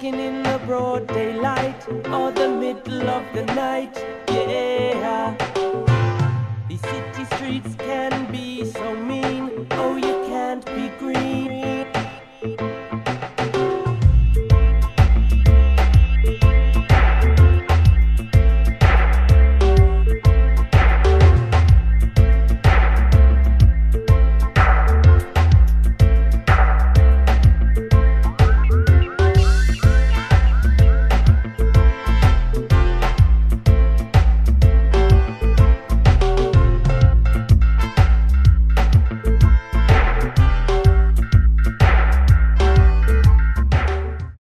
walking in the broad daylight or the middle of the night. Yeah, these city streets can be so mean. Oh, you